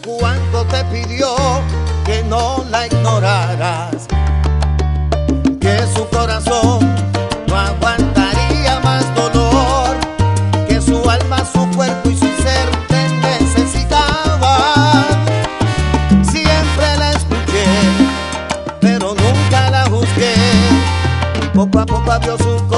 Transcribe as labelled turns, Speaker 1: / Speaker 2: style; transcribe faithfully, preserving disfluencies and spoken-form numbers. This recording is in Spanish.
Speaker 1: cuánto te pidió que no la ignoraras, que su corazón no aguantaría más dolor, que su alma, su cuerpo y su ser te necesitaban. Siempre la escuché, pero nunca la juzgué, y poco a poco abrió su